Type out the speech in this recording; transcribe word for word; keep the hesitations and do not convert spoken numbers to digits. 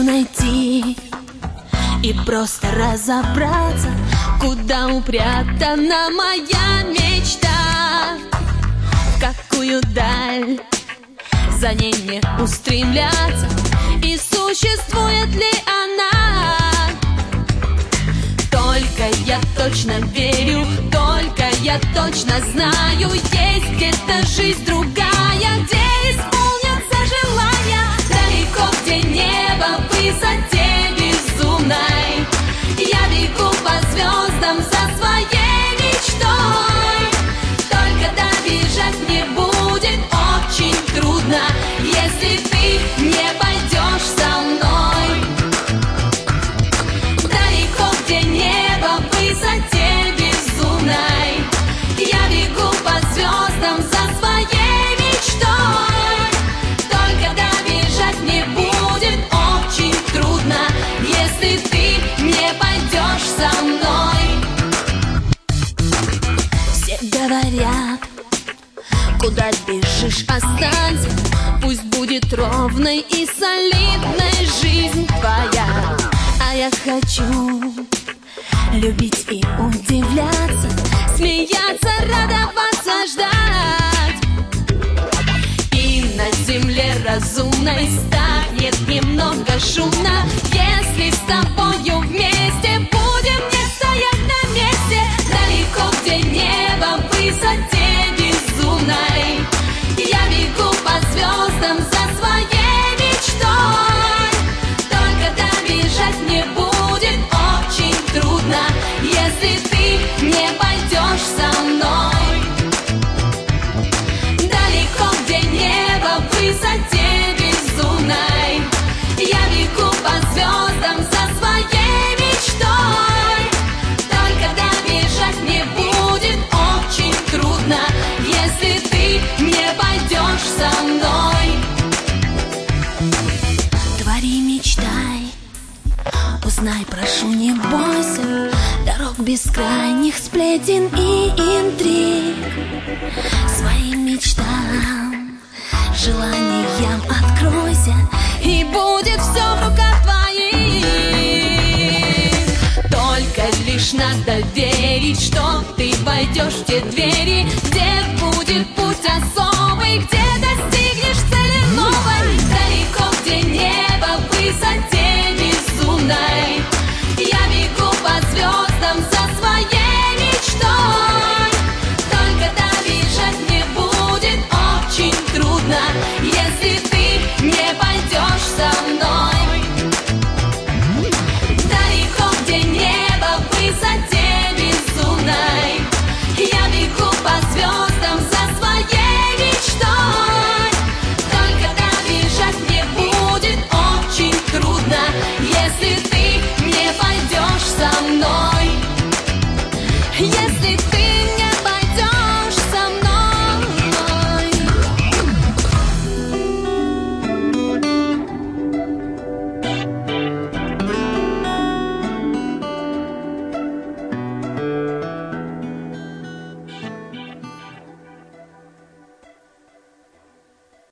хочу найти и просто разобраться, куда упрятана моя мечта, в какую даль за ней мне устремляться, и существует ли она. Только я точно верю, только я точно знаю, есть где-то жизнь другая, где исполнятся желания, далеко, где небо в высоте безумной. Я бегу по звездам за своей мечтой, только добежать мне будет очень трудно, если ты не пойдешь со мной. Далеко, где небо в высоте безумной, я бегу по звездам за своей мечтой, только добежать мне будет очень трудно, если ты не пойдешь со мной. Все говорят, куда бежишь, останься, пусть будет ровной и солидной жизнь твоя. А я хочу любить и удивляться, смеяться, радоваться, ждать. И на земле разумной станет немного шумно, если с тобою вместе будем не стоять на месте. Далеко, где небо в высоте безумной, я бегу по звездам за своей мечтой, только добежать мне будет очень трудно, если ты не пойдешь со мной. Далеко, где небо в высоте безумной, я бегу по звездам за своей мечтой, только добежать мне будет очень трудно, если ты не пойдешь со мной. Твори, мечтай, узнай, прошу, не бойся дорог бескрайних, сплетен и интриг. Своим мечтам, желаниям откройся, и будет все в руках твоих. Только лишь надо верить, что ты войдешь в те двери, где